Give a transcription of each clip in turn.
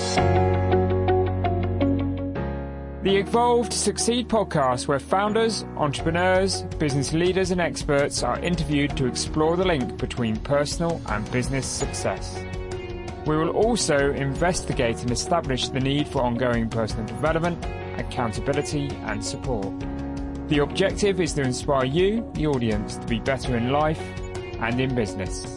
The Evolve to Succeed podcast, where founders, entrepreneurs, business leaders and experts are interviewed to explore the link between personal and business success. We will also investigate and establish the need for ongoing personal development, accountability and support. The objective is to inspire you, the audience, to be better in life and in business.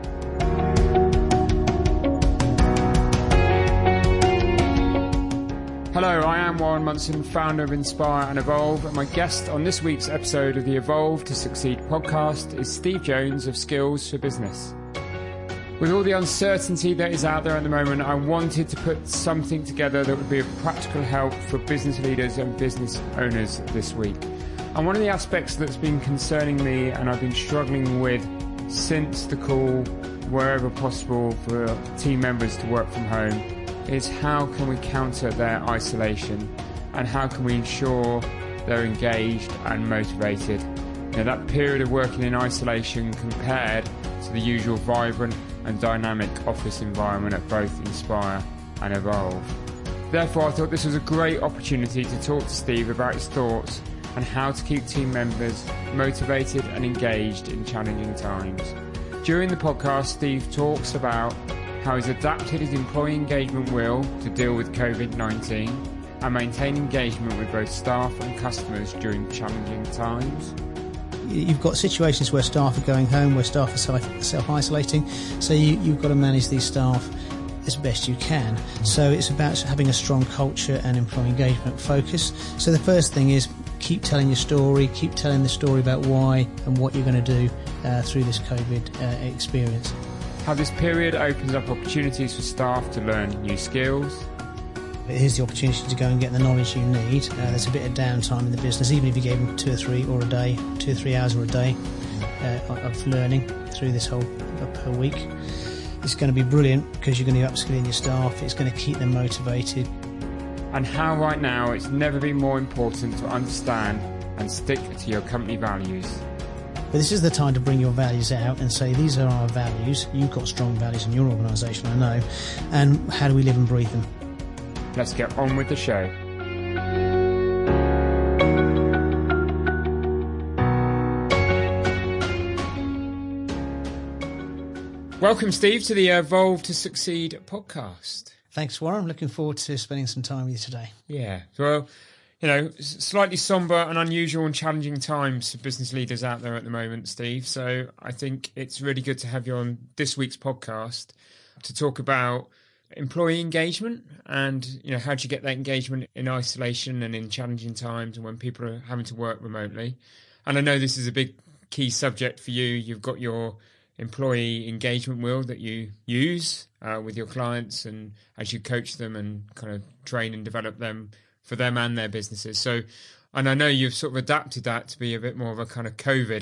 Hello, I am Warren Munson, founder of Inspire and Evolve, and my guest on this week's episode of the Evolve to Succeed podcast is Steve Jones of Skills for Business. With all the uncertainty that is out there at the moment, I wanted to put something together that would be of practical help for business leaders and business owners this week. And one of the aspects that's been concerning me and I've been struggling with since the call, wherever possible, for team members to work from home is how can we counter their isolation and how can we ensure they're engaged and motivated. You know, that period of working in isolation compared to the usual vibrant and dynamic office environment at both Inspire and Evolve. Therefore, I thought this was a great opportunity to talk to Steve about his thoughts on how to keep team members motivated and engaged in challenging times. During the podcast, Steve talks about how he's adapted his employee engagement wheel to deal with COVID-19 and maintain engagement with both staff and customers during challenging times. You've got situations where staff are going home, where staff are self-isolating, so you've got to manage these staff as best you can. So it's about having a strong culture and employee engagement focus. So the first thing is keep telling your story, keep telling the story about why and what you're going to do through this COVID experience. How this period opens up opportunities for staff to learn new skills. Here's the opportunity to go and get the knowledge you need. There's a bit of downtime in the business, even if you gave them 2 or 3 hours a day of learning through this whole per week. It's going to be brilliant because you're going to be upskilling your staff. It's going to keep them motivated. And how right now it's never been more important to understand and stick to your company values. But this is the time to bring your values out and say, these are our values. You've got strong values in your organisation, I know. And how do we live and breathe them? Let's get on with the show. Welcome, Steve, to the Evolve to Succeed podcast. Thanks, Warren. I'm looking forward to spending some time with you today. Yeah. Well, you know, slightly sombre and unusual and challenging times for business leaders out there at the moment, Steve. So I think it's really good to have you on this week's podcast to talk about employee engagement and, you know, how do you get that engagement in isolation and in challenging times and when people are having to work remotely. And I know this is a big key subject for you. You've got your employee engagement wheel that you use with your clients and as you coach them and kind of train and develop them for them and their businesses. So, and I know you've sort of adapted that to be a bit more of a kind of COVID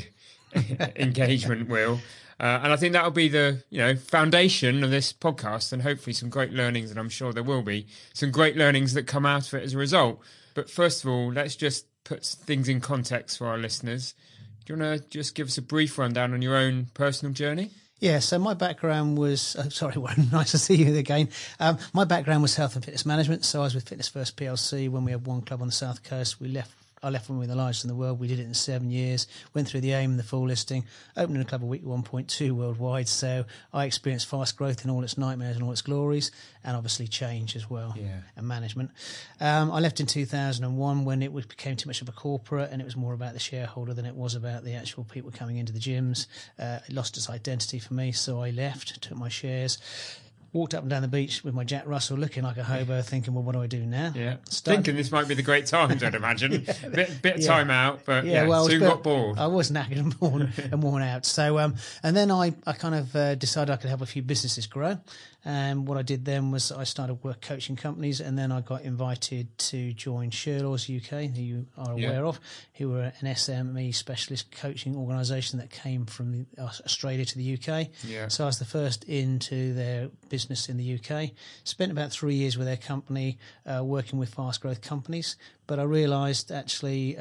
engagement wheel. And I think that'll be the, you know, foundation of this podcast and hopefully some great learnings, and I'm sure there will be some great learnings that come out of it as a result. But first of all, let's just put things in context for our listeners. Do you want to just give us a brief rundown on your own personal journey? Yeah, so my background was, Warren, nice to see you again. My background was health and fitness management. So I was with Fitness First PLC when we had one club on the South Coast. I left when we were the largest in the world. We did it in 7 years, went through the AIM and the full listing, opening a club a week at 1.2 worldwide. So I experienced fast growth in all its nightmares and all its glories, and obviously change as well, and management. I left in 2001 when it became too much of a corporate and it was more about the shareholder than it was about the actual people coming into the gyms. It lost its identity for me, so I left, took my shares. Walked up and down the beach with my Jack Russell looking like a hobo thinking, well, what do I do now? Yeah. Thinking this might be the great times, I'd imagine. bit of time out, but soon got bored. I was knackered and worn out. So, and then I kind of decided I could help a few businesses grow. And what I did then was I started work coaching companies, and then I got invited to join Sherlaws UK, who you are aware of, who were an SME specialist coaching organisation that came from Australia to the UK. Yeah. So I was the first into their business in the UK. Spent about 3 years with their company, working with fast growth companies. But I realised actually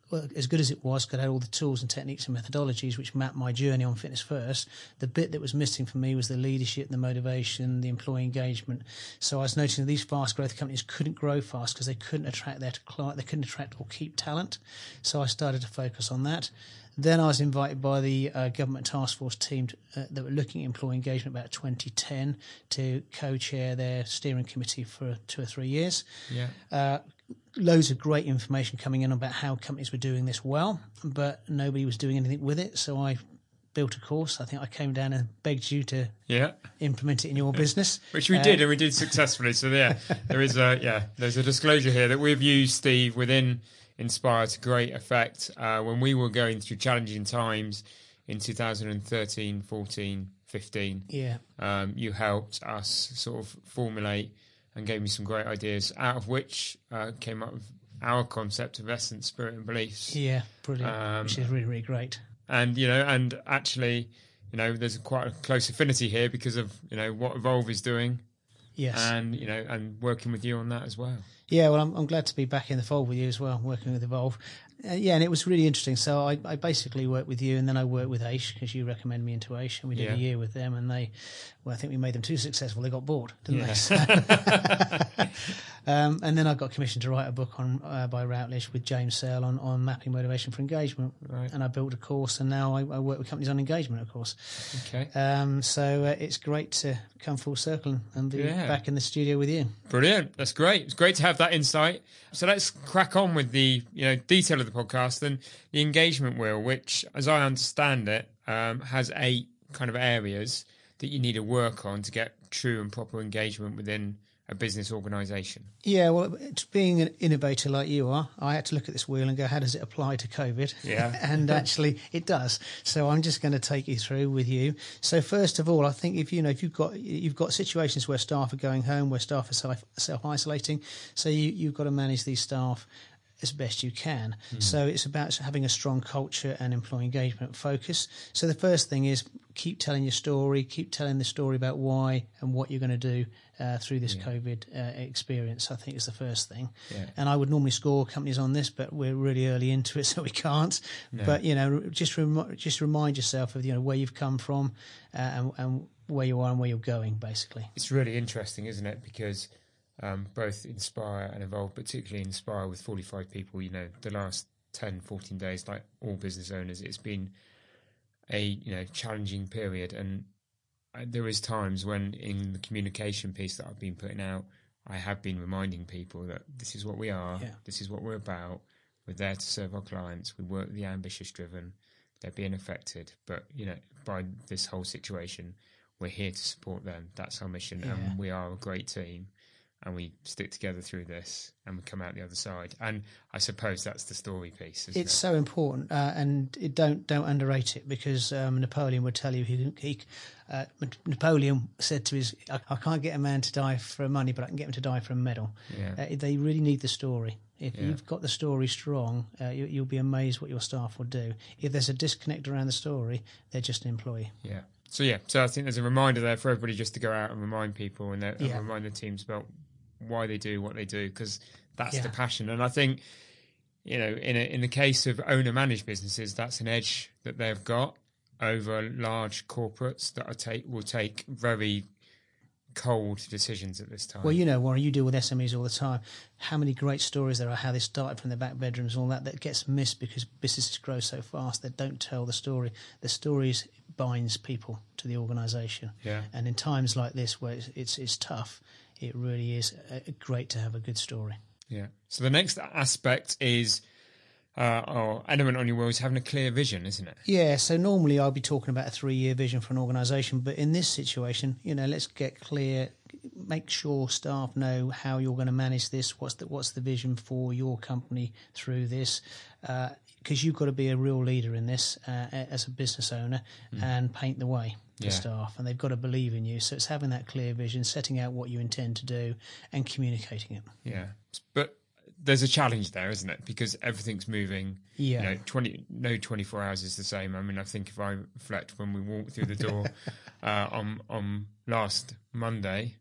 as good as it was, because I had all the tools and techniques and methodologies which mapped my journey on Fitness First, the bit that was missing for me was the leadership, the motivation, the employee engagement. So I was noticing that these fast growth companies couldn't grow fast because they couldn't attract their client, they couldn't attract or keep talent. So I started to focus on that. Then I was invited by the government task force team that were looking at employee engagement about 2010 to co-chair their steering committee for 2 or 3 years. Yeah. Loads of great information coming in about how companies were doing this well, but nobody was doing anything with it. So I built a course. I think I came down and begged you to implement it in your business. Which we did, and we did successfully. So there's a disclosure here that we've used Steve within Inspire to great effect when we were going through challenging times in 2013, 14, 15. You helped us sort of formulate and gave me some great ideas, out of which came up with our concept of essence, spirit and beliefs. Yeah, brilliant, which is really, really great. And, and actually, there's quite a close affinity here because of, what Evolve is doing. Yes. And, and working with you on that as well. Yeah, well, I'm glad to be back in the fold with you as well, working with Evolve. And it was really interesting. So I basically worked with you, and then I worked with Aish because you recommended me into Aish, and we did a year with them, and I think we made them too successful. They got bored, didn't they? So, and then I got commissioned to write a book by Routledge with James Sale on mapping motivation for engagement, and I built a course, and now I work with companies on engagement, of course. Okay. So it's great to come full circle and be back in the studio with you. Brilliant. That's great. It's great to have that insight. So let's crack on with the detail of the podcast and the engagement wheel, which, as I understand it, has 8 kind of areas that you need to work on to get true and proper engagement within a business organisation. Yeah, well, being an innovator like you are, I had to look at this wheel and go, how does it apply to COVID? Yeah. And actually it does. So I'm just going to take you through with you. So first of all, I think if you've got situations where staff are going home, where staff are self-isolating, so you've got to manage these staff as best you can. So it's about having a strong culture and employee engagement focus. So the first thing is keep telling your story, keep telling the story about why and what you're going to do through this COVID experience, I think is the first thing. Yeah. And I would normally score companies on this, but we're really early into it, so we can't. No. But, just remind yourself of, where you've come from and where you are and where you're going, basically. It's really interesting, isn't it? Because both Inspire and Evolve, particularly Inspire with 45 people, the last 10, 14 days, like all business owners, it's been a challenging period. And there is times when in the communication piece that I've been putting out, I have been reminding people that this is what we are, this is what we're about, we're there to serve our clients, we work with the ambitious driven, they're being affected, but by this whole situation, we're here to support them. That's our mission, and we are a great team. And we stick together through this, and we come out the other side. And I suppose that's the story piece. Isn't it's so important, and don't underrate it, because Napoleon would tell you Napoleon said to his, I can't get a man to die for money, but I can get him to die for a medal. Yeah. They really need the story. If you've got the story strong, you'll be amazed what your staff will do. If there's a disconnect around the story, they're just an employee. Yeah. So I think there's a reminder there for everybody just to go out and remind people and remind the teams about why they do what they do, because that's the passion. And I think, in the case of owner-managed businesses, that's an edge that they've got over large corporates that will take very cold decisions at this time. Well, Warren, you deal with SMEs all the time. How many great stories there are, how they started from their back bedrooms, all that gets missed because businesses grow so fast. They don't tell the story. The stories binds people to the organisation. Yeah. And in times like this where it's tough, it really is great to have a good story. Yeah. So the next aspect is, or element on your wheel, is having a clear vision, isn't it? Yeah. So normally I'll be talking about a 3-year vision for an organisation, but in this situation, let's get clear. Make sure staff know how you're going to manage this. What's the vision for your company through this? Because you've got to be a real leader in this as a business owner and paint the way for staff, and they've got to believe in you. So it's having that clear vision, setting out what you intend to do, and communicating it. Yeah, but there's a challenge there, isn't it? Because everything's moving. Yeah. 24 hours is the same. I mean, I think if I reflect when we walked through the door on last Monday,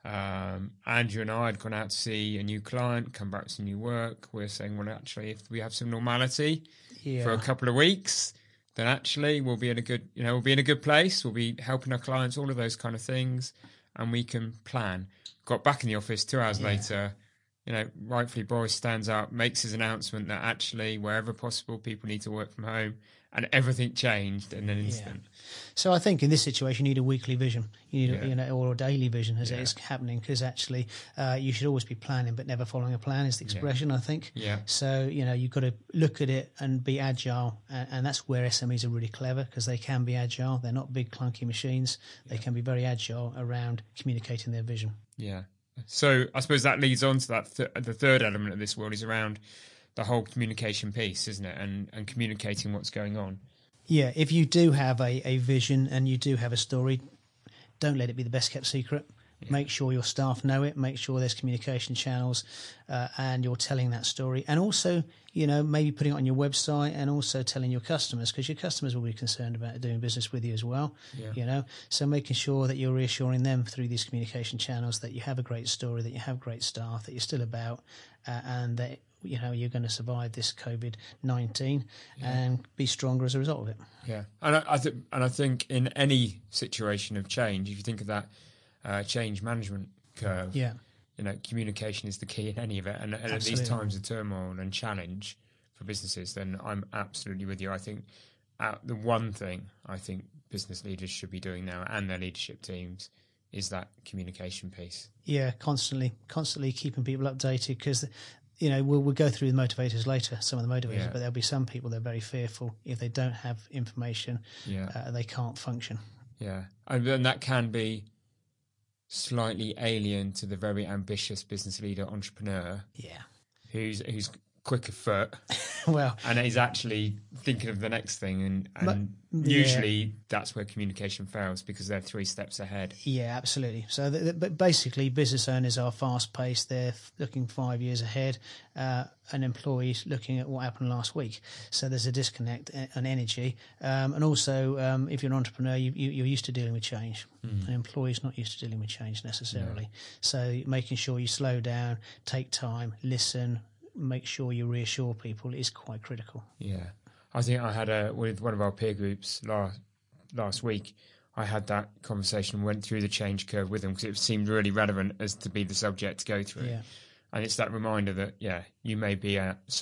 Andrew and I had gone out to see a new client, come back to new work. We're saying, well, actually, if we have some normality for a couple of weeks, then actually we'll be in a good place. We'll be helping our clients, all of those kind of things, and we can plan. Got back in the office 2 hours later. Rightfully Boris stands up, makes his announcement that actually, wherever possible, people need to work from home, and everything changed in an instant. Yeah. So I think in this situation, you need a weekly vision, or a daily vision as it is happening, because actually you should always be planning, but never following a plan is the expression, I think. Yeah. So, you've got to look at it and be agile. And that's where SMEs are really clever, because they can be agile. They're not big, clunky machines. They can be very agile around communicating their vision. Yeah. So I suppose that leads on to that the third element of this world is around the whole communication piece, isn't it? And communicating what's going on. Yeah, if you do have a vision and you do have a story, don't let it be the best kept secret. Yeah. Make sure your staff know it. Make sure there's communication channels and you're telling that story. And also, maybe putting it on your website and also telling your customers, because your customers will be concerned about doing business with you as well. Yeah. So making sure that you're reassuring them through these communication channels that you have a great story, that you have great staff, that you're still about, and that you're going to survive this COVID-19 and be stronger as a result of it. Yeah, and I think in any situation of change, if you think of that change management curve, communication is the key in any of it. And at these times of turmoil and challenge for businesses, then I'm absolutely with you. I think the one thing I think business leaders should be doing now, and their leadership teams, is that communication piece. Yeah, constantly keeping people updated, because we'll go through the motivators later, some of the motivators, but there'll be some people that are very fearful. If they don't have information, they can't function. Yeah, and that can be slightly alien to the very ambitious business leader, entrepreneur. Yeah, who's quick of foot. Well, and he's actually thinking of the next thing, and usually that's where communication fails, because they're 3 steps ahead. Yeah, absolutely. So, but basically, business owners are fast-paced. They're looking 5 years ahead, and employees looking at what happened last week. So there's a disconnect on energy, and also if you're an entrepreneur, you're used to dealing with change. An employee's not used to dealing with change necessarily. No. So making sure you slow down, take time, listen, make sure you reassure people is quite critical. Yeah. I think I had with one of our peer groups last week, I had that conversation, went through the change curve with them, because it seemed really relevant as to be the subject to go through. Yeah. And it's that reminder that, you may be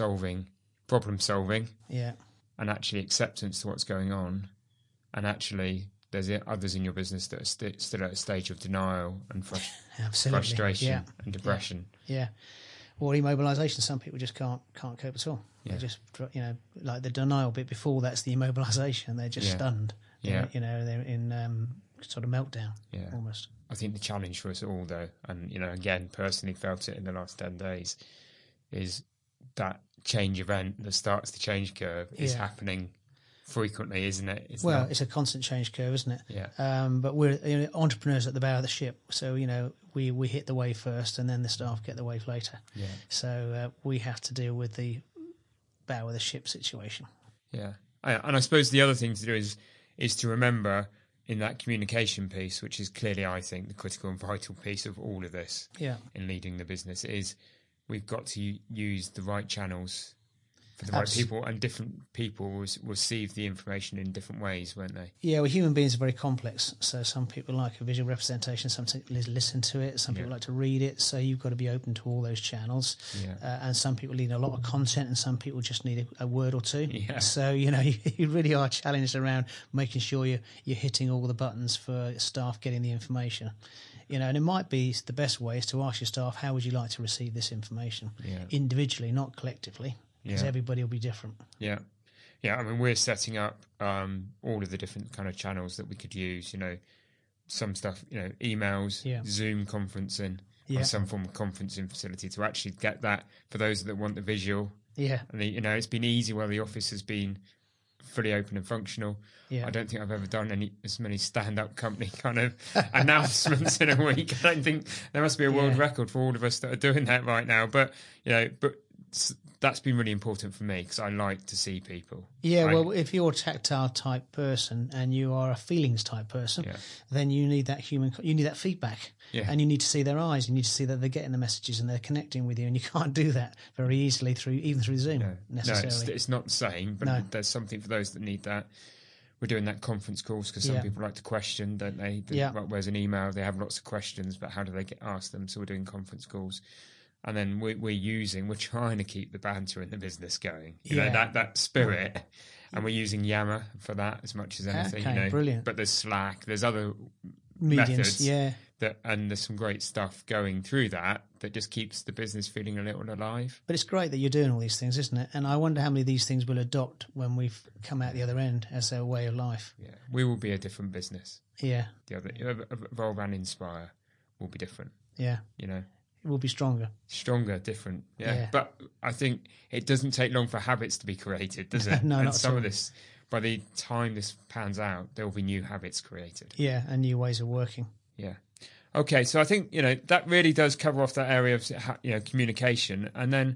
problem solving, and actually acceptance to what's going on. And actually there's others in your business that are still at a stage of denial and frustration and depression. Yeah. Or immobilisation. Some people just can't cope at all. Yeah. They just, like the denial bit before that's the immobilisation. They're just stunned. Yeah. They're in sort of meltdown almost. I think the challenge for us all, though, and, again, personally felt it in the last 10 days, is that change event that starts the change curve is happening frequently, isn't it? It's a constant change curve, isn't it? Yeah. But we're entrepreneurs at the bow of the ship, so we hit the wave first, and then the staff get the wave later. Yeah. So we have to deal with the bow of the ship situation. Yeah, and I suppose the other thing to do is to remember in that communication piece, which is clearly, I think, the critical and vital piece of all of this. Yeah. In leading the business, is we've got to use the right channels for the right people, and different people will receive the information in different ways, won't they? Yeah, well, human beings are very complex. So some people like a visual representation, some listen to it, some people like to read it. So you've got to be open to all those channels. Yeah. And some people need a lot of content, and some people just need a word or two. Yeah. So, you really are challenged around making sure you're hitting all the buttons for staff getting the information. And it might be the best way is to ask your staff, how would you like to receive this information? Individually, not collectively. Because everybody will be different. Yeah. Yeah, I mean, we're setting up all of the different kind of channels that we could use, some stuff, emails, Zoom conferencing, or some form of conferencing facility to actually get that for those that want the visual. Yeah. And, it's been easy while the office has been fully open and functional. Yeah. I don't think I've ever done as many stand-up company kind of announcements in a week. I don't think there must be a world record for all of us that are doing that right now. But, that's been really important for me because I like to see people. Yeah, well, if you're a tactile type person and you are a feelings type person, then you need that you need that feedback. Yeah. And you need to see their eyes. You need to see that they're getting the messages and they're connecting with you. And you can't do that very easily even through Zoom necessarily. No, it's not the same, but there's something for those that need that. We're doing that conference calls because some people like to question, don't they? Whereas an email, they have lots of questions, but how do they get asked them? So we're doing conference calls. And then we're trying to keep the banter in the business going. You know, that spirit. And we're using Yammer for that as much as anything. Okay, brilliant. But there's Slack, there's other mediums, methods. And there's some great stuff going through that just keeps the business feeling a little alive. But it's great that you're doing all these things, isn't it? And I wonder how many of these things we'll adopt when we've come out the other end as a way of life. Yeah, we will be a different business. Yeah. The other Evolve and Inspire will be different. Yeah. You know, it will be stronger. Stronger, different. Yeah. But I think it doesn't take long for habits to be created, does it? No, and not some at all. of this, by the time this pans out, there will be new habits created. Yeah, and new ways of working. Yeah. Okay, so I think, that really does cover off that area of, communication. And then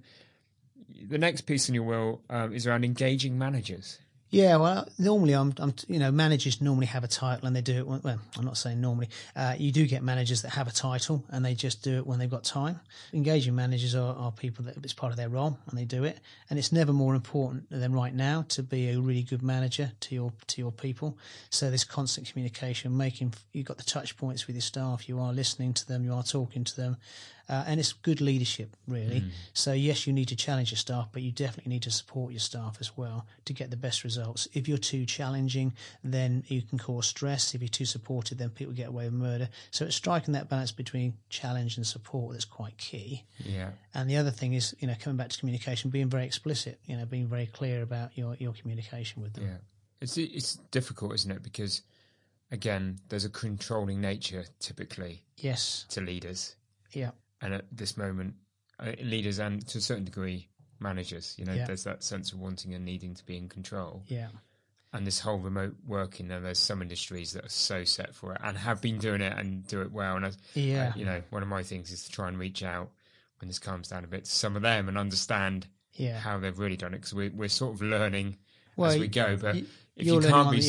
the next piece in your will is around engaging managers. Yeah, well, normally managers normally have a title and they do it. Well, I'm not saying normally. You do get managers that have a title and they just do it when they've got time. Engaging managers are people that it's part of their role and they do it. And it's never more important than right now to be a really good manager to your people. So this constant communication, you've got the touch points with your staff. You are listening to them. You are talking to them. And it's good leadership, really. So, yes, you need to challenge your staff, but you definitely need to support your staff as well to get the best results. If you're too challenging, then you can cause stress. If you're too supportive, then people get away with murder. So it's striking that balance between challenge and support that's quite key. Yeah. And the other thing is, coming back to communication, being very explicit, being very clear about your communication with them. Yeah. It's difficult, isn't it? Because, again, there's a controlling nature typically to leaders. Yeah. And at this moment, leaders and to a certain degree, managers, there's that sense of wanting and needing to be in control. Yeah. And this whole remote working, there's some industries that are so set for it and have been doing it and do it well. And, one of my things is to try and reach out when this calms down a bit to some of them and understand how they've really done it. Because we're sort of learning as we go. But if you can't be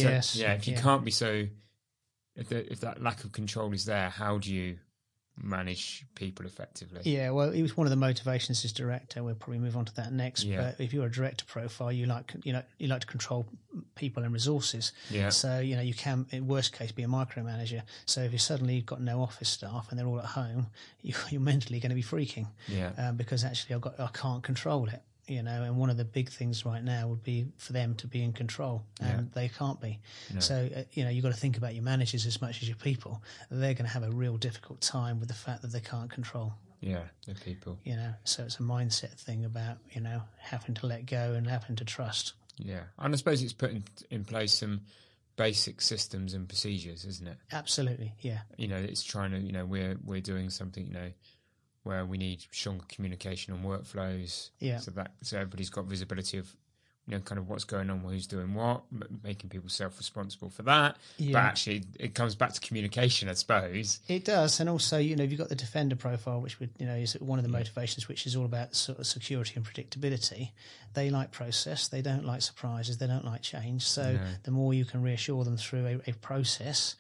if that lack of control is there, how do you manage people effectively? Yeah, well, it was one of the motivations as director. We'll probably move on to that next. Yeah. But if you're a director profile, you like to control people and resources. Yeah. So you can, in worst case, be a micromanager. So if you've got no office staff and they're all at home, you're mentally going to be freaking. Yeah. Because actually, I can't control it. And one of the big things right now would be for them to be in control, and they can't be. No. So, you've got to think about your managers as much as your people. They're going to have a real difficult time with the fact that they can't control. Yeah, the people. So it's a mindset thing about, having to let go and having to trust. Yeah, and I suppose it's putting in place some basic systems and procedures, isn't it? Absolutely, yeah. It's trying to, we're doing something, where we need stronger communication on workflows. Yeah. So everybody's got visibility of, kind of what's going on, who's doing what, making people self-responsible for that. Yeah. But actually, it comes back to communication, I suppose. It does. And also, you've got the defender profile, which would, is one of the motivations, which is all about sort of security and predictability. They like process. They don't like surprises. They don't like change. So the more you can reassure them through a process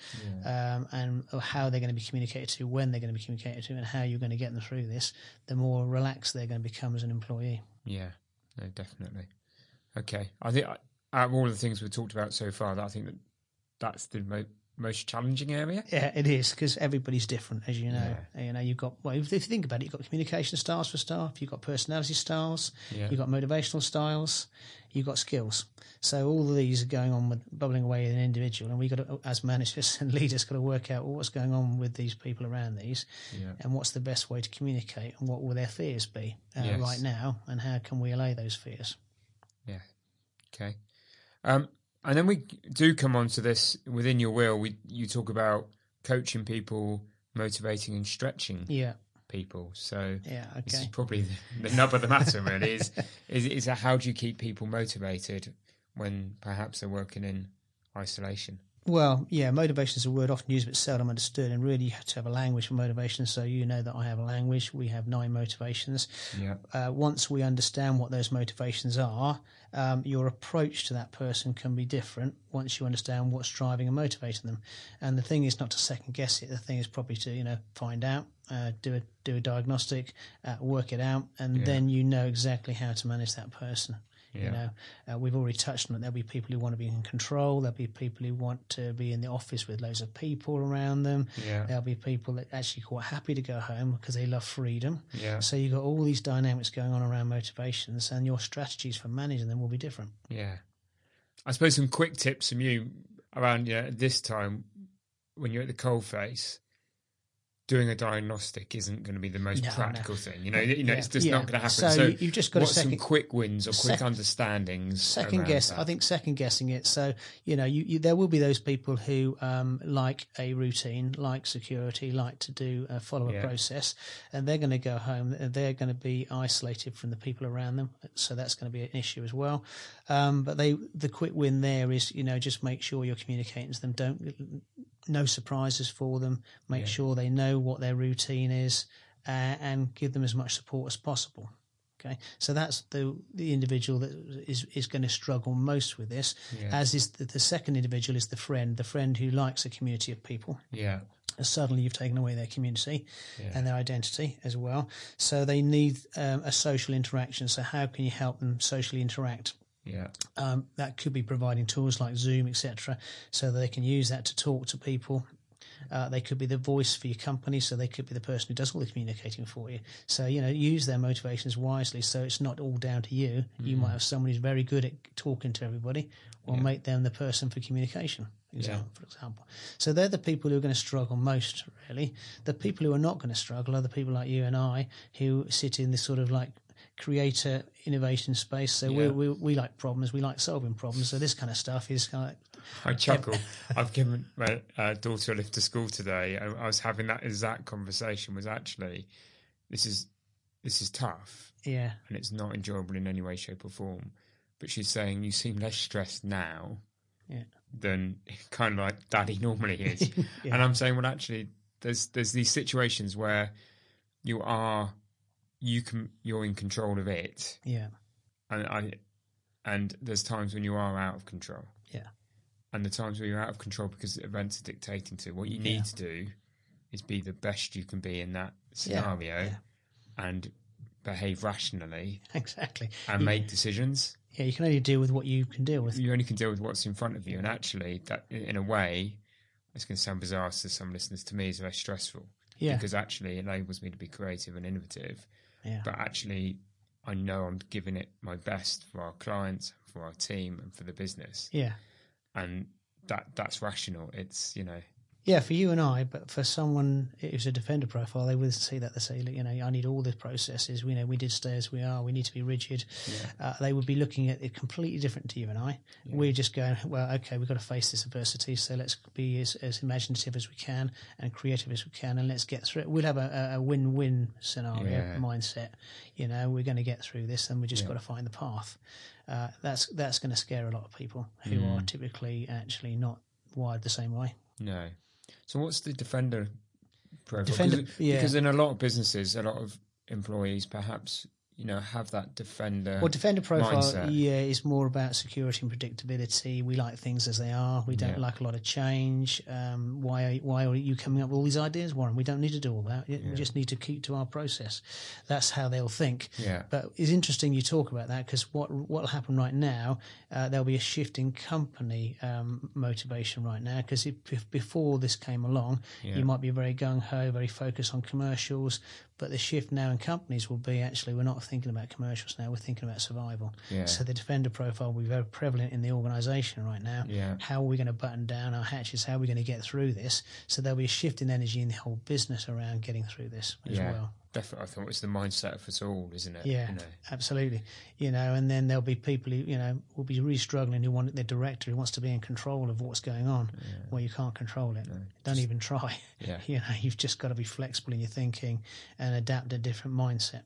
and how they're going to be communicated to, when they're going to be communicated to, and how you're going to get them through this, the more relaxed they're going to become as an employee. Yeah, no, definitely. Okay, I think out of all the things we've talked about so far, I think that's the most challenging area. Yeah, it is, because everybody's different, as you know. Yeah. You've got, if you think about it, you've got communication styles for staff, you've got personality styles, you've got motivational styles, you've got skills. So all of these are going on bubbling away in an individual, and we've got to, as managers and leaders, got to work out what's going on with these people around these, and what's the best way to communicate, and what will their fears be right now, and how can we allay those fears. Yeah. Okay. And then we do come on to this within your will. You talk about coaching people, motivating and stretching people. So this is probably the nub of the matter, really. Is how do you keep people motivated when perhaps they're working in isolation? Well, yeah, motivation is a word often used but seldom understood, and really you have to have a language for motivation. So you know that I have a language. We have 9 motivations. Yeah. Once we understand what those motivations are, your approach to that person can be different once you understand what's driving and motivating them. And the thing is not to second guess it. The thing is probably to find out, do a diagnostic, work it out, and then you know exactly how to manage that person. Yeah. We've already touched on it. There'll be people who want to be in control. There'll be people who want to be in the office with loads of people around them. Yeah. There'll be people that actually quite happy to go home because they love freedom. Yeah. So you've got all these dynamics going on around motivations, and your strategies for managing them will be different. Yeah. I suppose some quick tips from you around this time when you're at the coalface. Doing a diagnostic isn't going to be the most practical thing. It's just not going to happen. So you've just got some quick wins or quick understandings? Second guessing it. So, there will be those people who like a routine, like security, like to do follow a process, and they're going to go home. They're going to be isolated from the people around them. So that's going to be an issue as well. But the quick win there is, just make sure you're communicating to them. No surprises for them. Make sure they know what their routine is, and give them as much support as possible. Okay, so that's the individual that is going to struggle most with this. As is the second individual is the friend who likes a community of people. Yeah. Suddenly you've taken away their community and their identity as well. So they need a social interaction. So how can you help them socially interact? Yeah. That could be providing tools like Zoom, etc., so that they can use that to talk to people. They could be the voice for your company, so they could be the person who does all the communicating for you. So, use their motivations wisely so it's not all down to you. You might have someone who's very good at talking to everybody, or make them the person for communication, for example. So they're the people who are going to struggle most, really. The people who are not going to struggle are the people like you and I who sit in this sort of like creator innovation space. So we like problems, we like solving problems. So this kind of stuff is kind of like, I chuckle. I've given my daughter a lift to school today. I was having that exact conversation. Was actually this is tough, and it's not enjoyable in any way, shape, or form. But she's saying you seem less stressed now than kind of like Daddy normally is. And I'm saying, well, actually, there's these situations where you're in control of it. And there's times when you are out of control. And the times where you're out of control because events are dictating to what you need to do is be the best you can be in that scenario and behave rationally. Exactly. And make decisions. Yeah, you can only deal with what you can deal with. You only can deal with what's in front of you. And actually, that in a way, it's going to sound bizarre to some listeners, to me, is less stressful. Because actually it enables me to be creative and innovative. But actually, I know I'm giving it my best for our clients, for our team, and for the business. And that's rational. It's, Yeah, for you and I, but for someone who's a defender profile, they would see that. They say, look, I need all the processes. We did stay as we are. We need to be rigid. They would be looking at it completely different to you and I. We're just going, well, okay, we've got to face this adversity, so let's be as imaginative as we can and creative as we can, and let's get through it. We'll have a win-win scenario mindset. We're going to get through this, and we just got to find the path. That's going to scare a lot of people who are typically actually not wired the same way. No. So what's the defender profile? Because in a lot of businesses, a lot of employees perhaps, have that defender defender profile, mindset. Is more about security and predictability. We like things as they are. We don't like a lot of change. Why are you coming up with all these ideas, Warren? We don't need to do all that. We just need to keep to our process. That's how they'll think. But it's interesting you talk about that, because what will happen right now, there'll be a shift in company motivation right now, because before this came along, you might be very gung-ho, very focused on commercials, but the shift now in companies will be, actually, we're not thinking about commercials now, we're thinking about survival. So the defender profile will be very prevalent in the organisation right now. How are we going to button down our hatches? How are we going to get through this? So there'll be a shift in energy in the whole business around getting through this as well. Definitely. I think it's the mindset of us all, isn't it? Absolutely. And then there'll be people who, will be really struggling, who want their director who wants to be in control of what's going on. Well, you can't control it. No, don't even try. You've just got to be flexible in your thinking and adapt a different mindset.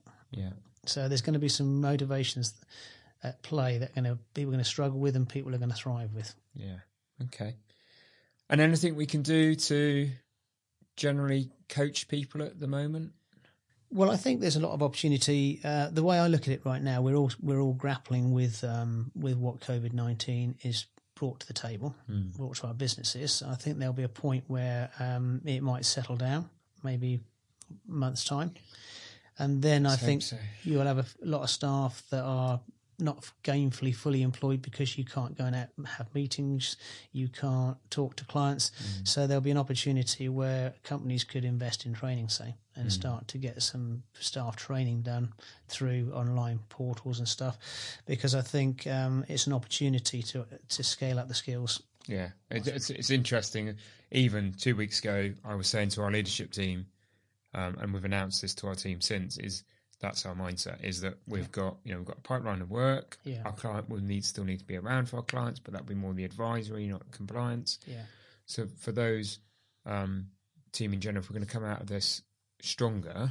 So there's going to be some motivations at play that people are going to struggle with and people are going to thrive with. Okay. And anything we can do to generally coach people at the moment? Well, I think there's a lot of opportunity. The way I look at it right now, we're all grappling with what COVID-19 is brought to the table, brought to our businesses. I think there'll be a point where it might settle down, maybe a month's time, and then I think you'll have a lot of staff that are not gainfully fully employed because you can't go and have meetings, you can't talk to clients. So there'll be an opportunity where companies could invest in training, say, and start to get some staff training done through online portals and stuff, because I think it's an opportunity to scale up the skills. Yeah, it's interesting. Even 2 weeks ago, I was saying to our leadership team, and we've announced this to our team since, that's our mindset, is that we've got a pipeline of work. Yeah. Our client will still need to be around for our clients, but that'll be more the advisory, not compliance. Yeah. So for those team in general, if we're going to come out of this stronger,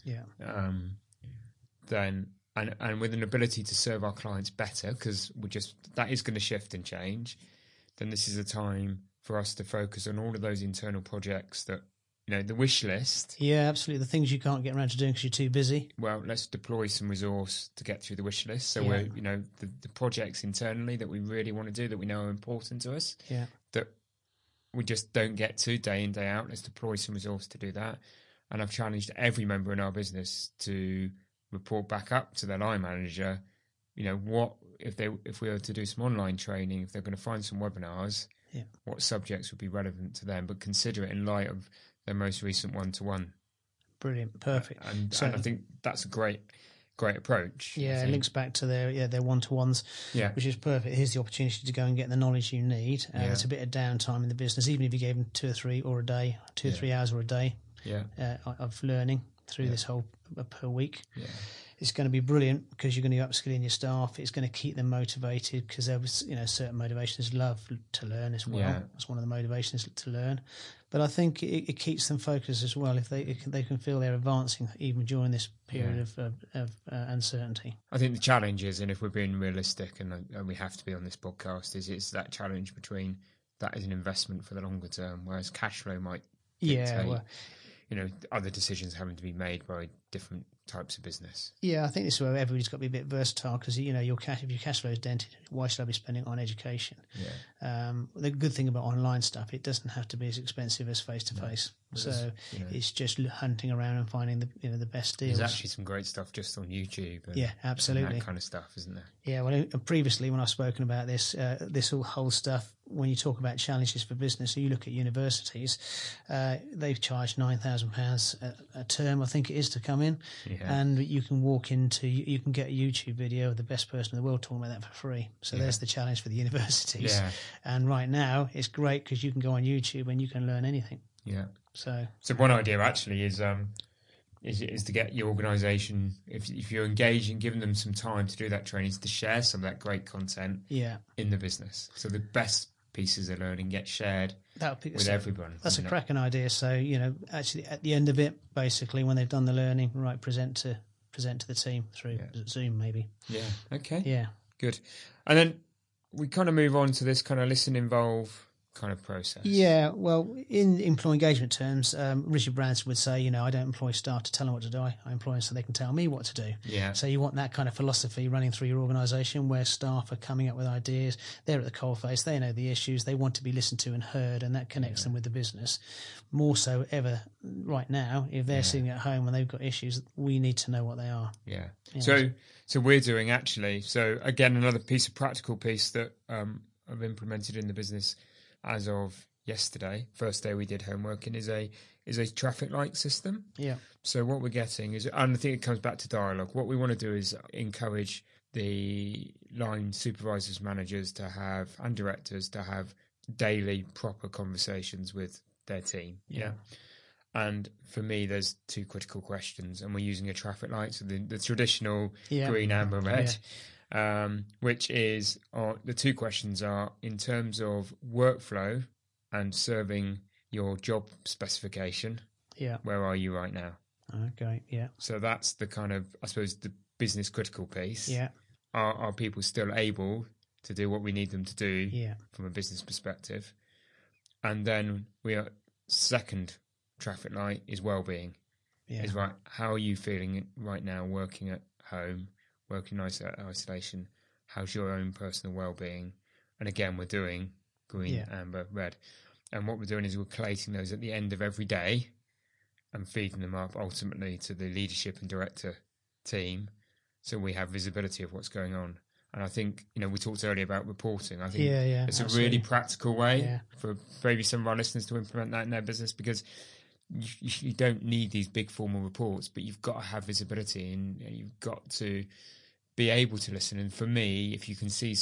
then and with an ability to serve our clients better, because that is going to shift and change, then this is a time for us to focus on all of those internal projects that, the wish list. Yeah, absolutely. The things you can't get around to doing because you're too busy. Well, let's deploy some resource to get through the wish list. So we're, the projects internally that we really want to do, that we know are important to us, that we just don't get to day in, day out. Let's deploy some resource to do that. And I've challenged every member in our business to report back up to their line manager, what if we were to do some online training, if they're going to find some webinars, what subjects would be relevant to them, but consider it in light of their most recent one-to-one. Brilliant, perfect. And I think that's a great approach. Yeah, it links back to their one-to-ones, which is perfect. Here's the opportunity to go and get the knowledge you need. It's a bit of downtime in the business, even if you gave them 2 or 3 or a day, 2 or 3 hours or a day of learning through this whole per week. Yeah. It's going to be brilliant because you're going to be upskilling your staff. It's going to keep them motivated because there was, certain motivations, love to learn as well. Yeah. That's one of the motivations, to learn. But I think it keeps them focused as well if they can feel they're advancing even during this period of uncertainty. I think the challenge is, and if we're being realistic, and we have to be on this podcast, is it's that challenge between that is an investment for the longer term, whereas cash flow might dictate, other decisions having to be made by different types of business. Yeah, I think this is where everybody's got to be a bit versatile because, if your cash flow is dented, why should I be spending it on education? Yeah. The good thing about online stuff, it doesn't have to be as expensive as face-to-face. So it's just hunting around and finding the best deals. There's actually some great stuff just on YouTube. Yeah, absolutely. And that kind of stuff, isn't there? Yeah, well, previously when I've spoken about this whole stuff, when you talk about challenges for business, so you look at universities, they've charged £9,000 a term, I think it is, to come in. Yeah. And you can you can get a YouTube video of the best person in the world talking about that for free. So there's the challenge for the universities. Yeah. And right now it's great because you can go on YouTube and you can learn anything. Yeah. So one idea actually is to get your organisation, if you're engaging, giving them some time to do that training, is to share some of that great content in the business. So the best pieces of learning get shared with everyone. That's a cracking idea. So, actually at the end of it, basically when they've done the learning, present to the team through Zoom maybe. Yeah. Okay. Yeah. Good. And then we kind of move on to this kind of listen, involve kind of process. Yeah, well, in employee engagement terms, Richard Branson would say, I don't employ staff to tell them what to do. I employ them so they can tell me what to do. Yeah. So you want that kind of philosophy running through your organisation where staff are coming up with ideas. They're at the coalface. They know the issues. They want to be listened to and heard, and that connects them with the business. More so ever right now, if they're sitting at home and they've got issues, we need to know what they are. Yeah. So we're doing actually. So again, another practical piece that I've implemented in the business as of yesterday, first day we did homeworking, is a traffic light system. Yeah. So what we're getting is, and I think it comes back to dialogue. What we want to do is encourage the line supervisors, managers and directors to have daily proper conversations with their team. Yeah. And for me, there's 2 critical questions, and we're using a traffic light, so the traditional green, amber, red. Yeah. Which is the 2 questions are in terms of workflow and serving your job specification. Yeah. Where are you right now? Okay. Yeah. So that's the kind of, I suppose, the business critical piece. Yeah. Are people still able to do what we need them to do from a business perspective? And then second traffic light is well-being. Yeah. Is right. How are you feeling right now working at home, working in isolation? How's your own personal well-being? And again, we're doing green, amber, red. And what we're doing is we're collating those at the end of every day and feeding them up ultimately to the leadership and director team, so we have visibility of what's going on. And I think, we talked earlier about reporting. I think it's a really practical way for maybe some of our listeners to implement that in their business, because you don't need these big formal reports, but you've got to have visibility and you've got to be able to listen. And for me, if you can see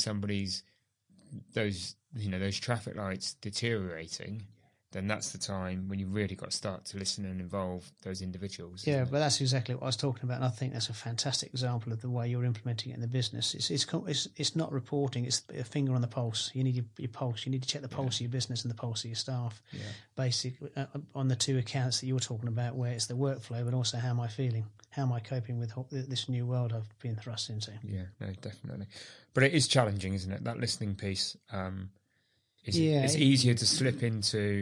those traffic lights deteriorating, then that's the time when you really got to start to listen and involve those individuals. Yeah, but that's exactly what I was talking about, and I think that's a fantastic example of the way you're implementing it in the business. It's not reporting; it's a finger on the pulse. You need your pulse. You need to check the pulse of your business and the pulse of your staff. Yeah. Basically, on the two accounts that you were talking about, where it's the workflow, but also how am I feeling? How am I coping with this new world I've been thrust into? Yeah, no, definitely. But it is challenging, isn't it? That listening piece. It's easier to slip into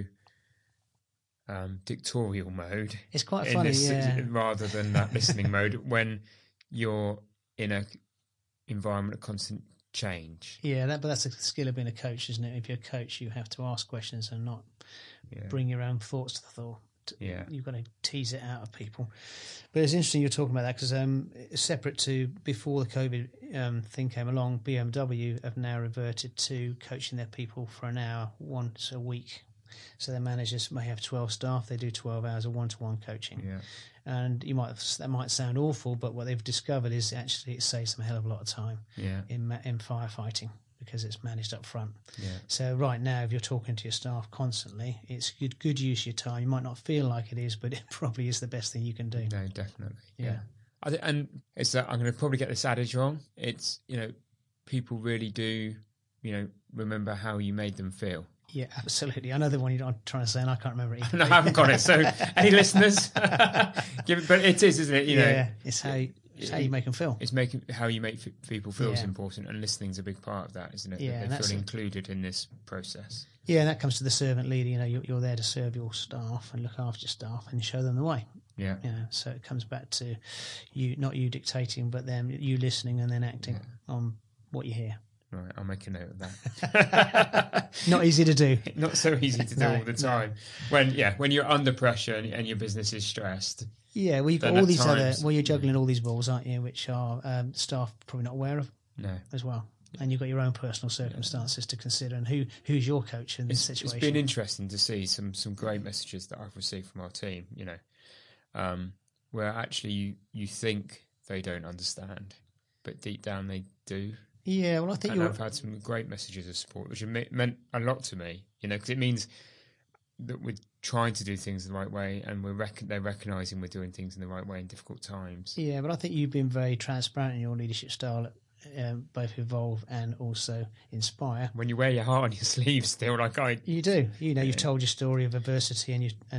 dictatorial mode. It's quite funny, rather than that listening mode when you're in an environment of constant change. Yeah, but that's a skill of being a coach, isn't it? If you're a coach, you have to ask questions and not bring your own thoughts to the thought. Yeah, you've got to tease it out of people. But it's interesting you're talking about that, because separate to before the COVID thing came along, BMW have now reverted to coaching their people for an hour once a week. So their managers may have 12 staff. They do 12 hours of one-to-one coaching. Yeah. And that might sound awful, but what they've discovered is actually it saves them a hell of a lot of time in firefighting, because it's managed up front. Yeah. So right now, if you're talking to your staff constantly, it's good use of your time. You might not feel like it is, but it probably is the best thing you can do. No, definitely. Yeah. And it's that I'm going to probably get this adage wrong. It's, people really do, remember how you made them feel. Yeah, absolutely. I know the one you're trying to say, and I can't remember it either. No, I haven't got it. So, any listeners? But it is, isn't it? It's how you make them feel. It's making how you make people feel is important, and listening's a big part of that, isn't it? Yeah, they feel included in this process. Yeah, and that comes to the servant leader. You're there to serve your staff and look after your staff and show them the way. Yeah. So it comes back to not you dictating, but them you listening and then acting on what you hear. Right, I'll make a note of that. Not easy to do. Not so easy to do all the time. No. When you're under pressure and your business is stressed. Yeah, well, you've got all these you're juggling all these balls, aren't you, which are staff probably not aware of as well. And you've got your own personal circumstances to consider, and who's your coach in this situation. It's been interesting to see some great messages that I've received from our team, where actually you think they don't understand, but deep down they do. Yeah, well, I think I've had some great messages of support, which have meant a lot to me, because it means that we're trying to do things the right way, and they're recognising we're doing things in the right way in difficult times. Yeah, but I think you've been very transparent in your leadership style, both Evolve and also Inspire. When you wear your heart on your sleeve, still, you do. You've told your story of adversity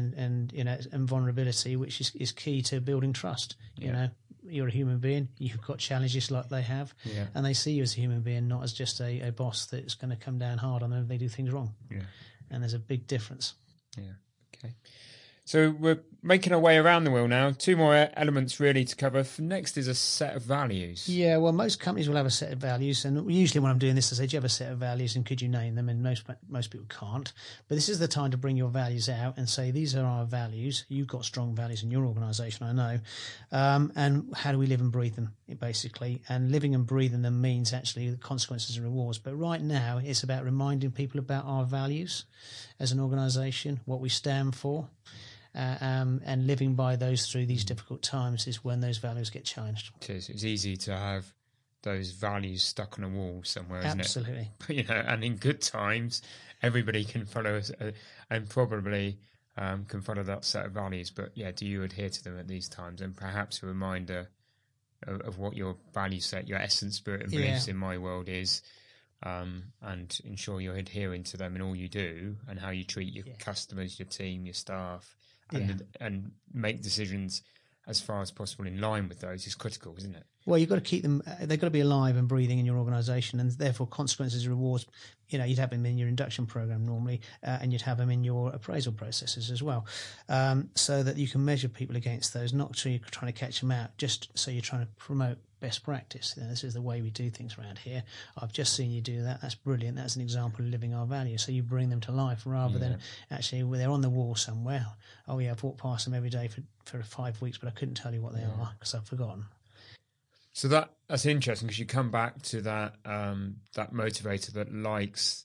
and vulnerability, which is key to building trust. You're a human being. You've got challenges like they have, and they see you as a human being, not as just a boss that's going to come down hard on them if they do things wrong. Yeah, and there's a big difference. Yeah. Okay. So we're making our way around the wheel now. Two more elements really to cover. Next is a set of values. Yeah, well, most companies will have a set of values, and usually when I'm doing this, I say, do you have a set of values and could you name them? And most people can't. But this is the time to bring your values out and say, these are our values. You've got strong values in your organisation, I know. And how do we live and breathe them, basically? And living and breathing them means actually the consequences and rewards. But right now, it's about reminding people about our values as an organisation, what we stand for. And living by those through these difficult times is when those values get challenged. It is. It's easy to have those values stuck on a wall somewhere, isn't it? Absolutely. And in good times, everybody can follow us and probably can follow that set of values. But do you adhere to them at these times? And perhaps a reminder of what your value set, your essence, spirit, and beliefs in my world is. And ensure you're adhering to them in all you do and how you treat your customers, your team, your staff. And make decisions as far as possible in line with those is critical, isn't it? Well, you've got to keep them, they've got to be alive and breathing in your organisation, and therefore consequences and rewards, you'd have them in your induction program normally, and you'd have them in your appraisal processes as well, so that you can measure people against those, not so you're trying to catch them out, just so you're trying to promote best practice. This is the way we do things around here. I've just seen you do that. That's brilliant. That's an example of living our values. So you bring them to life rather than actually they're on the wall somewhere. Oh yeah, I've walked past them every day for 5 weeks, but I couldn't tell you what they are because I've forgotten. So that's interesting, because you come back to that that motivator that likes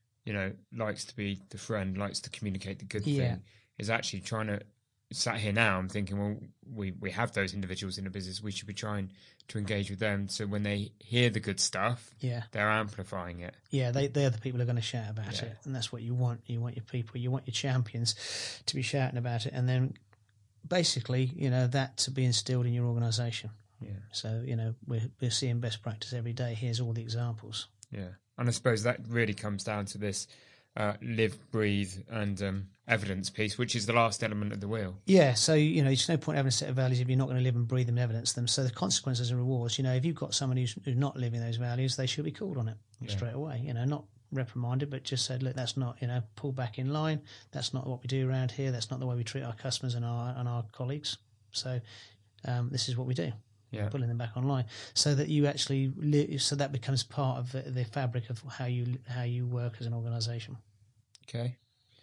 to be the friend, likes to communicate the good thing, is actually trying to. Sat here now, I'm thinking, well, we have those individuals in the business. We should be trying to engage with them, so when they hear the good stuff, they're amplifying it. Yeah, they're the people who are going to shout about it, and that's what you want. You want your people, you want your champions to be shouting about it, and then basically, that to be instilled in your organisation. Yeah. So we're seeing best practice every day. Here's all the examples. Yeah, and I suppose that really comes down to this. Live, breathe, and evidence piece, which is the last element of the wheel. Yeah, so there's no point having a set of values if you're not going to live and breathe them and evidence them. So the consequences and rewards. If you've got someone who's not living those values, they should be called on it straight away. Not reprimanded, but just said, look, that's not pull back in line. That's not what we do around here. That's not the way we treat our customers and our colleagues. So this is what we do. Yeah. Pulling them back online, so that you actually so that becomes part of the fabric of how you work as an organisation. Okay.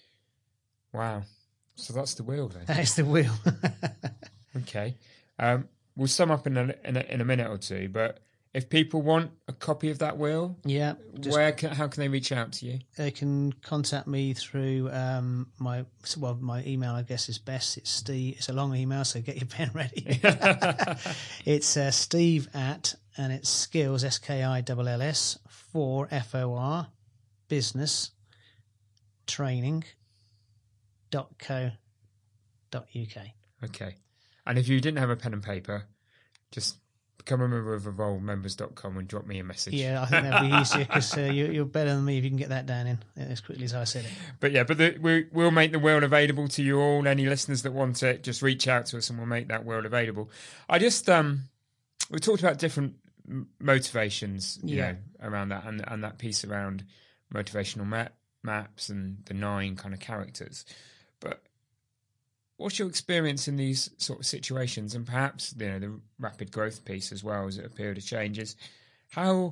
Wow. So that's the wheel then. That is the wheel. Okay. We'll sum up in a minute or two, but if people want a copy of that wheel, how can they reach out to you? They can contact me through my email. I guess is best. It's Steve. It's a long email, so get your pen ready. It's Steve at, and it's skills SKILLS for FOR business training.co.uk. Okay. And if you didn't have a pen and paper, just become a member of evolvemembers.com and drop me a message. Yeah, I think that'd be easier, because you're better than me if you can get that down in as quickly as I said it. But we'll make the wheel available to you all. Any listeners that want it, just reach out to us and we'll make that wheel available. I just we talked about different motivations, around that, and that piece around motivational maps and the 9 kind of characters. But what's your experience in these sort of situations, and perhaps the rapid growth piece as well as a period of changes? How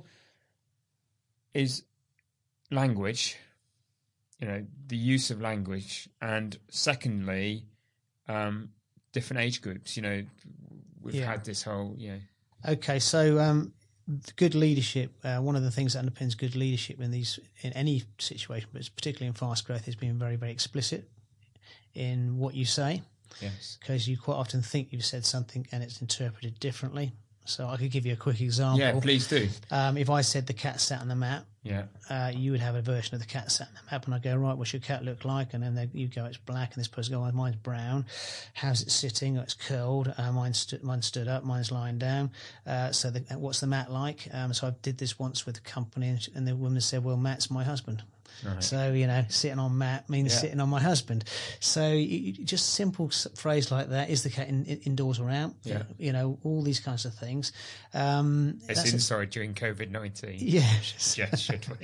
is language, the use of language, and secondly, different age groups? We've had this whole, Okay, so good leadership. One of the things that underpins good leadership in any situation, but particularly in fast growth, is being very, very explicit in what you say. Yes. Because you quite often think you've said something and it's interpreted differently. So I could give you a quick example. Yeah, please do. If I said the cat sat on the mat, you would have a version of the cat sat on the map, and I go, right, what's your cat look like? And then you go, it's black, and this person goes, mine's brown. How's it sitting? Oh, it's curled. Mine's stood up. Mine's lying down. So what's the mat like? So I did this once with a company, and the woman said, well, Matt's my husband. Right. So, sitting on Matt means sitting on my husband. So just simple phrase like that. Is the cat indoors or out? Yeah. All these kinds of things. It's inside during COVID-19. Yeah. Yes, should we?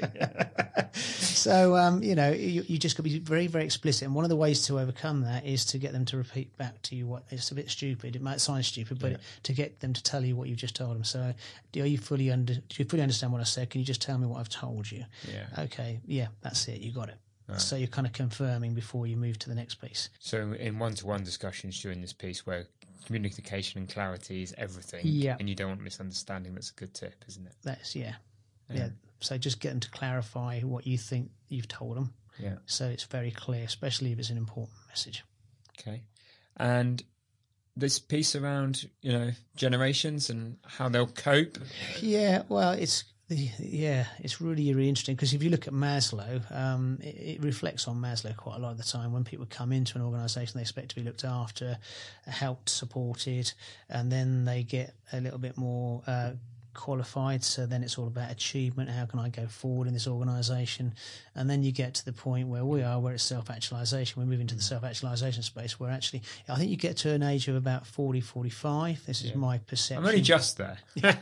So, you just got to be very, very explicit. And one of the ways to overcome that is to get them to repeat back to you what it's a bit stupid. It might sound stupid, but to get them to tell you what you've just told them. So do you fully understand what I said? Can you just tell me what I've told you? Yeah. Okay. Yeah. That's it. You got it. Right. So you're kind of confirming before you move to the next piece. So in one-to-one discussions during this piece, where communication and clarity is everything, and you don't want misunderstanding, that's a good tip, isn't it? That's yeah. So just get them to clarify what you think you've told them. Yeah. So it's very clear, especially if it's an important message. Okay. And this piece around generations and how they'll cope. Yeah. Well, it's really, really interesting, because if you look at Maslow, it reflects on Maslow quite a lot of the time. When people come into an organisation, they expect to be looked after, helped, supported, and then they get a little bit more qualified. So then it's all about achievement. How can I go forward in this organisation? And then you get to the point where we are, where it's self-actualisation. We move into the self-actualisation space where actually, I think you get to an age of about 40, 45. This is my perception. I'm only just there.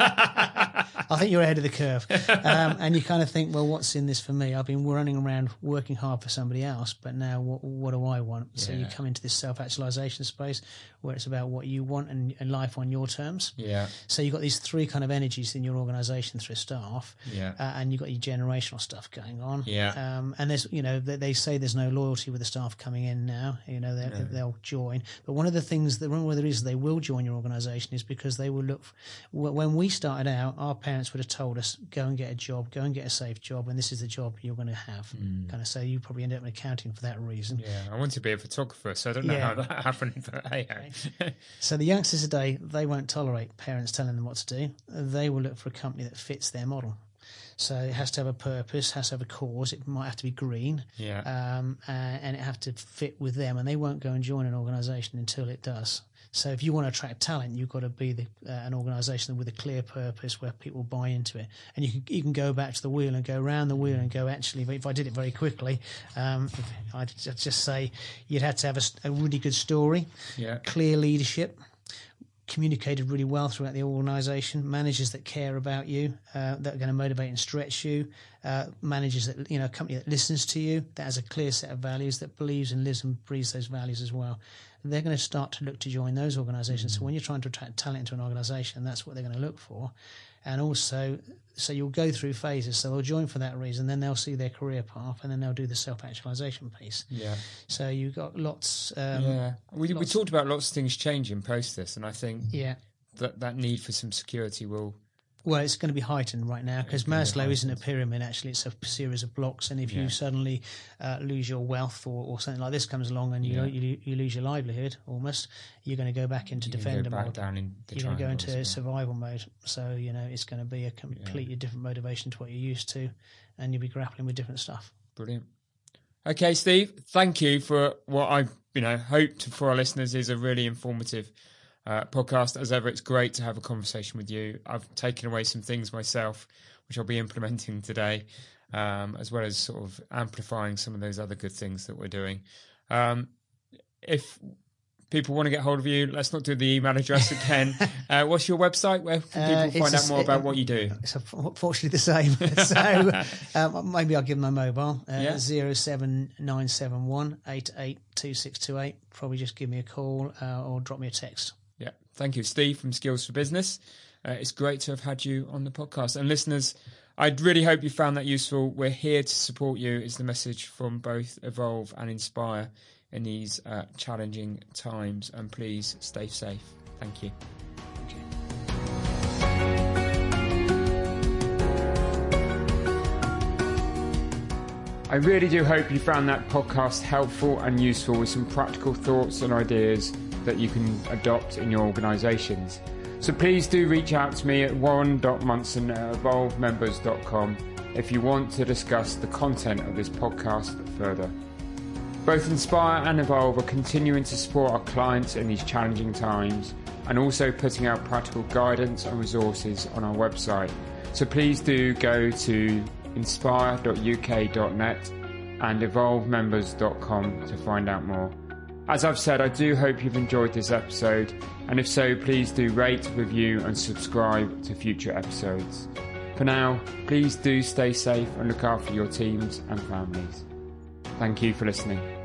I think you're ahead of the curve. And you kind of think, well, what's in this for me? I've been running around working hard for somebody else, but now what do I want? So you come into this self-actualisation space where it's about what you want and life on your terms. Yeah. So you've got these three kind of energies in your organisation through staff. Yeah. And you've got your generational stuff going on. Yeah. And there's, they say there's no loyalty with the staff coming in now. They'll join. But one of the things, one of the reasons they will join your organisation is because they will look. When we started out, our parents would have told us, go and get a job, go and get a safe job, and this is the job you're going to have. Kind of. So you probably end up in accounting for that reason. Yeah. I want to be a photographer, so I don't know how that happened. But hey. So the youngsters today, they won't tolerate parents telling them what to do. They will look for a company that fits their model. So it has to have a purpose, has to have a cause. It might have to be green, and it have to fit with them. And they won't go and join an organisation until it does. So if you want to attract talent, you've got to be an organisation with a clear purpose where people buy into it. And you can go back to the wheel and go round the wheel and go, actually, if I did it very quickly, I'd just say you'd have to have a really good story, clear leadership, communicated really well throughout the organisation, managers that care about you, that are going to motivate and stretch you, managers that, a company that listens to you, that has a clear set of values, that believes and lives and breathes those values as well. They're going to start to look to join those organisations. So when you're trying to attract talent into an organisation, that's what they're going to look for. And also, so you'll go through phases. So they'll join for that reason, then they'll see their career path, and then they'll do the self-actualisation piece. Yeah. So you've got lots. We talked about lots of things changing post this, and I think that need for some security will. Well, it's going to be heightened right now because Maslow isn't a pyramid, actually. It's a series of blocks. And if you suddenly lose your wealth or something like this comes along and you lose your livelihood almost, you're going to go back into defender mode. You're going to go into survival mode. So, it's going to be a completely different motivation to what you're used to, and you'll be grappling with different stuff. Brilliant. Okay, Steve, thank you for what I hoped for our listeners is a really informative podcast. As ever, it's great to have a conversation with you. I've taken away some things myself, which I'll be implementing today, as well as sort of amplifying some of those other good things that we're doing. If people want to get hold of you, let's not do the email address again. What's your website? Where can people find out more about what you do? It's unfortunately the same. So maybe I'll give them my mobile, 07971 882628. Probably just give me a call or drop me a text. Yeah, thank you, Steve from Skills for Business. It's great to have had you on the podcast. And listeners, I really hope you found that useful. We're here to support you is the message from both Evolve and Inspire in these challenging times. And please stay safe. Thank you. Thank you. I really do hope you found that podcast helpful and useful with some practical thoughts and ideas that you can adopt in your organisations. So please do reach out to me at warren.munson@evolvemembers.com if you want to discuss the content of this podcast further. Both Inspire and Evolve are continuing to support our clients in these challenging times and also putting out practical guidance and resources on our website. So please do go to inspire.uk.net and evolvemembers.com to find out more. As I've said, I do hope you've enjoyed this episode, and if so, please do rate, review and subscribe to future episodes. For now, please do stay safe and look after your teams and families. Thank you for listening.